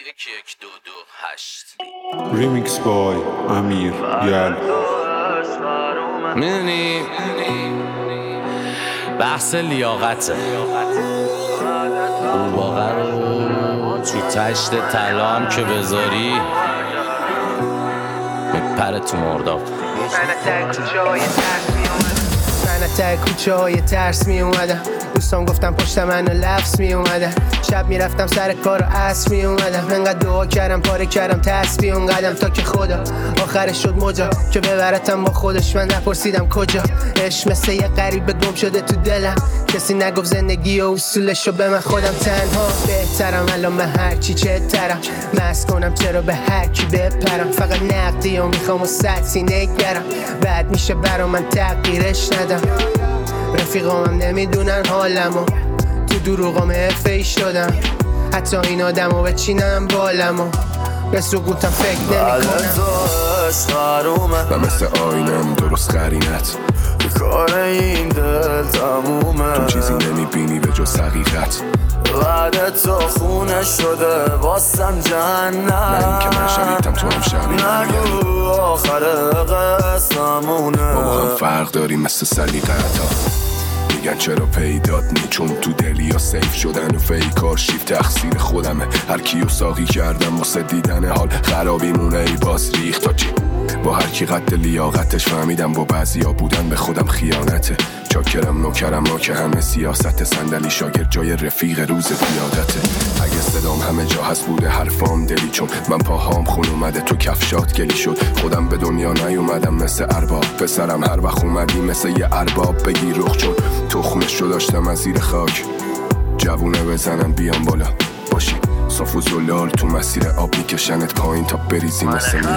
1-2-2-8 ریمیکس بای امیر یل. میدونی بحث لیاقته، واقعا رو تو تشت طلا هم که بذاری میپره تو مرداب. من تا کوچه های ترس می اومدم، دوستان گفتم پشت منو لفظ می اومدم، شب می رفتم سر کار و عصر می اومدم، انقدر دعا کردم پاره کردم تسبیح اون قدم تا که خدا آخرش شد مجا که ببرتم با خودش. من نپرسیدم کجا، عشق مثل یه غریبه گم شده تو دلم، کسی نگفت زندگی و اصولشو به من خودم تنها بهترم. الان من هرچی چهترم، مست کنم چرا به هرکی بپرم، فقط نقدی و میخوام و سطحی نگرم، بعد میشه برا من تغییرش ندم. رفیقامم نمیدونن حالمو، تو دروغام حرفه‌ای شدم، حتی این آدمو بچینم بالمو به سقوطم فکر نمی‌کنم. و مثل آینم درست قرینت کار این دل تمومه، تو چیزی نمیبینی به جز حقیقت، بعد تو خونه شده واسم جهنم. نه این که من شبیدم تو هم شبیدم، نگو آخر قسمونه، ما با هم فرق داریم مثل سلیقه‌تا. میگن چرا پیدات نی، چون تو دلی ها سیف شدن و فیکار شیف تقصیر خودمه، هر کیو ساقی کردم واسه دیدن حال خرابی مونه ای باز ریخت تا چی. با هر کی قد لیاقتش فهمیدم با بعضیا بودن به خودم خیانته، چاکرم نوکرم ما که همه سیاست، صندلی شاگرد جای رفیق روز پیادته. اگه صدام همه جا هست بوده حرفام دلی، چون من پاهام خون اومده تو کفشات گلی شد. خودم به دنیا نیومدم مثل ارباب، پسرم هر وقت اومدی مثل یه ارباب بگی رخ، چون تخمش رو داشتم از زیر خاک، جوونه بزنن بیان بالا باشی صاف و زلال تو مسیر آب میکشنت پایین تا بریزی مثل میاکات.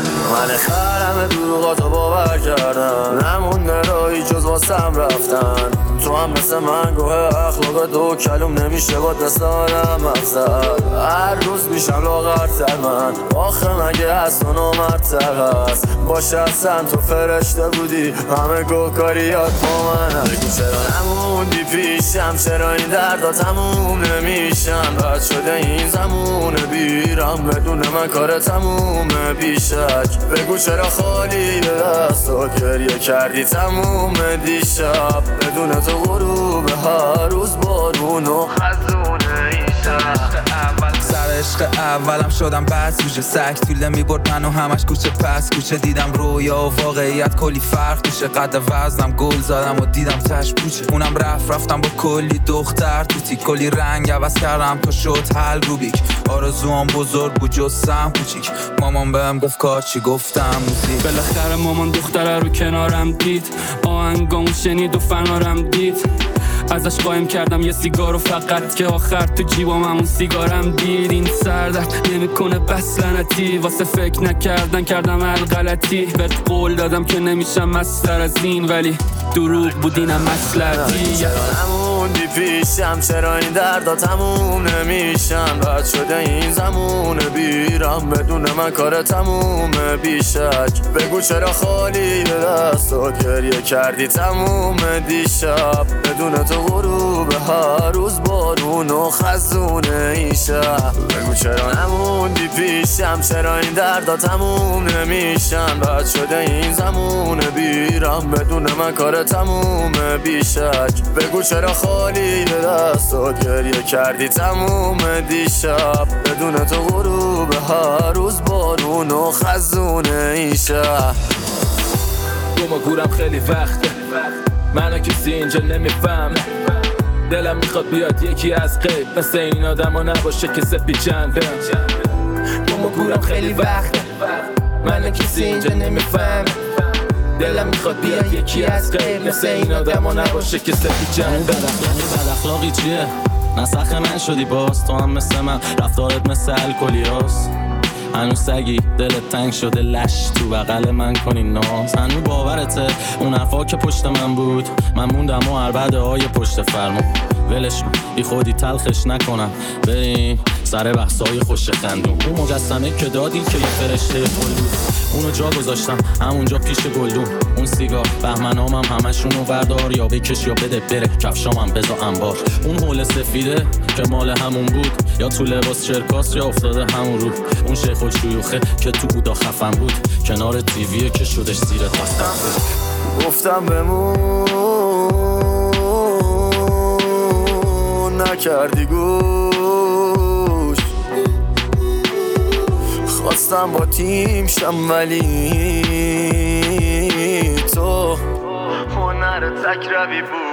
من خرم دروغاتو باور کردم، نمونده رایی جز واسم رفتن، تو هم مثل من گوه اخلاق دو کلوم نمیشه باد مثل آدم افزد، هر روز میشم لاغرتر من، آخه مگه هست و نامرتر هست، باشه اصلا تو فرشته بودی همه گوهکاریات با منم. بگو چرا نموندی پیشم، چرا این دردا تموم نمیشن، بد شده این زمونه بیرم بدون من کار تمومه بیشک. بگو چرا خالی دستات گریه کردی تموم دیشب، بدون تو غروب هر روز بارون و خزونه این شب. سر عشق اولم شدم بس گوشه سک طوله میبرد منو همش کوچه پس کوچه، دیدم رویا و واقعیت کلی فرق توشه، قد وزنم گل زدم و دیدم تش پوچه، اونم رفتم با کلی دختر توتی، کلی رنگ عوض کردم تا شد حل روبیک، آرزوام بزرگ بود جستم کوچیک، مامان بهم گفت کار چی گفتم موزیک. بالاخره مامان دختره رو کنارم دید، آهنگامو شنید و فنارم دید، ازش قایم کردم یه سیگارو فقط که آخر تو جیبام همون سیگارم دید. این سردرد نمیکنه بس لعنتی، واسه فکر نکردن کردم هر غلطی، بهت قول دادم که نمیشم مستر از این، ولی دروغ بود اینم مصلحتی. چرا نموندی پیشم، چرا این دردا تموم نمیشن، بد شده این زمونه بیرم بدون من کار تمومه بیشک. بگو چرا خالی دستات گریه کردی تموم دیشب، بدون تو غروب هر روز بارون و خزونه این شب. بگو چرا نموندی پیشم، چرا این دردا تموم نمیشن، بد شده این زمونه بیرم بدون من کار تمومه بیشک. بگو چرا خالی دستات گریه کردی تموم دیشب، بدون تو غروب هر روز بارون و خزونه این شب. گم و گورم خیلی وقته، منو کسی اینجا نمیفهم، دلم میخواد بیاد یکی از غیب مثل این آدم ها نباشه که سپی چنده. گم و گورم خیلی وقته، منو کسی اینجا نمیفهم، دلم میخواد بیاد یکی از غیب مثل این آدم ها نباشه که سپی چنده. بد اخلاقی چیه؟ نسخ من شدی باز، تو هم مثل من رفتارت مثل الکلی هاست، هنوز سگی دلت تنگ شده لش تو بغل من کنی ناز، هنوز باورته اون حرفا که پشت من بود، من موندم و عربده های پشت فرمون، ولش کن بی خودی تلخش نکنم، بریم سر بحثای خوش خندون. اون مجسمه که دادی که یه فرشته پل بود، اونو جا گذاشتم همونجا پیش گلدون. اون سیگار بهمنامم همشونو بردار، یا بکش یا بده بره، کفشامم بذار انبار. اون حول سفیده که مال همون بود، یا تو لباس چرکاس یا افتاده همون رو. اون شیخ و شیوخه که تو بودا خفن بود، کنار تیویه که شدش زیر تاستم بود. گفتم بمون نکردی گوش، خواستم با تیم شم ولی تو هنر تک روی بود.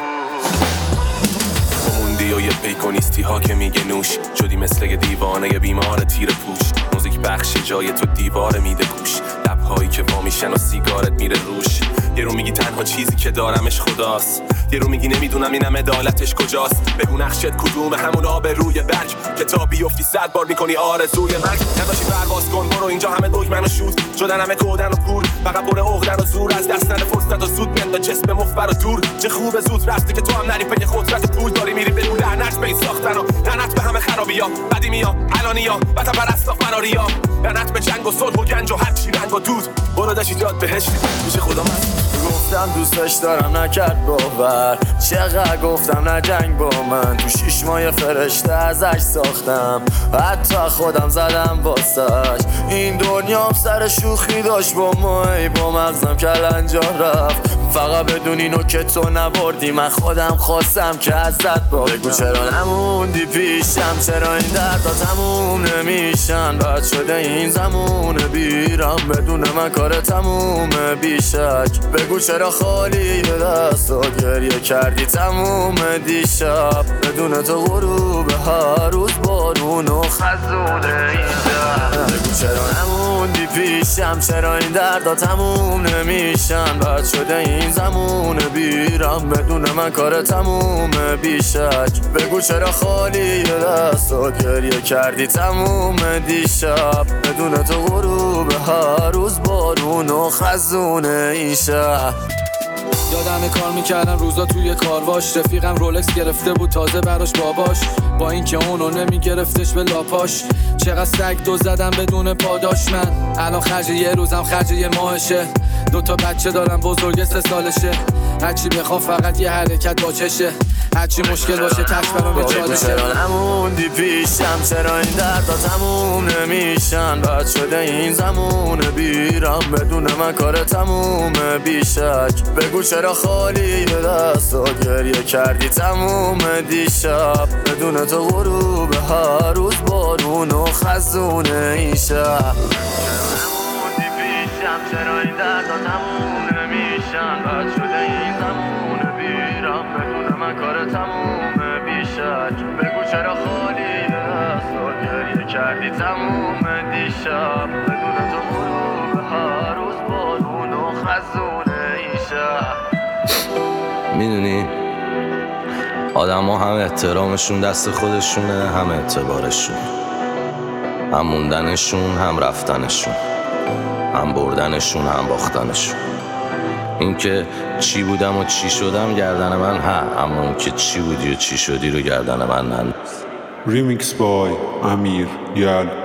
موندی و یه پیکونیستی ها که میگه نوش شدی مثل یه دیوانه بیمار تیر پوش. موزیک بخش جای تو دیوار میده گوش، لبهایی که وا میشن و سیگارت میره روش. یه رو میگی تنها چیزی که دارمش خداست، یه رو میگی نمیدونم اینم عدالتش کجاست. بگو نقشت کدوم همون آب روی برگ که تا بیفتی 100 بار میکنی آرزوی مرگ. نداشی پرواز کن برو، اینجا همه دگمن و شود شدن، همه کودن و کور، فقط پر عقدن و زور. از دست نده فرصت و زود میاد جسم مخبر و دور. چه خوبه زود رفته که تو هم نری پی قدرت پول داری میری بدون لعنت به این ساختن و لعنت به همه خرابیا قدیمیا الانیا وطن پرستا فراریا. لعنت به جنگ و صلح و گنج و هر چی رنگ و دود. برو داشتی جات بهشتی پیش خدا من. گفتم دوستش دارم نکرد باور، چقدر گفتم نه جنگ با من. تو 6 ماه فرشته ازش ساختم، حتی خودم زدم واسش. این دنیام سر شوخی داشت با مایی، با مغزم کلنجا رفت. فقط بدون اینو که تو نبردی، من خودم خواستم که ازت باردم. بگو چرا نموندی پیشم، چرا این دردا تموم نمیشن. بد شده این زمون بیرم، بدون من کار تمومه بیشک. بگو چرا خالی دستا گریه کردی تموم دیشب. بدون تو غروب هر روز بارون و خزونه اینجا. بگو چرا نموندی پیشم، چرا این دردا تموم نمیشن. بد شده این زمون بیرم، بدون من کار تمومه بیشک. بگو چرا خالی دستا گریه کردی تموم دیشب. بدون تو غروب هر روز بارون و خزونه این شهر. یادم کار میکردم روزا توی کارواش، رفیقم رولکس گرفته بود تازه براش باباش، با اینکه اونو نمیگرفتش به لاپاش. چقدر سگ دو زدم بدون پاداش، من الان خرج یه روزم خرج یه ماهشه. 2 بچه دارم بزرگ 3 سالشه، هرچی بخوام فقط یه حرکت با چشه. هرچی مشکل باشه تش برام به چالشه. چرا نموندی پیشم، چرا این دردا تموم نمیشن. بد شده این زمون بیرم، بدون من کار تمومه بیشک. بگو چرا خالی دستا گریه کردی تموم دیشب. بدون تو غروب هر روز بارون و خزونه این شهر. چرا این دردا تموم نمیشن. بد شده این زمون بیرم، بدون من کار تمومه بیشک. بگو چرا خالی دستا گریه کردی تموم دیشب. بدون تو غروب هر روز بارون و خزونه این شهر. میدونی آدم ها هم احترامشون دست خودشونه، هم اعتبارشون، هم موندنشون هم رفتنشون، هم بردنشون هم باختنشون. این که چی بودم و چی شدم گردن من اما اون که چی بودی و چی شدی رو گردن من ننداز. ریمیکس بای امیر یل.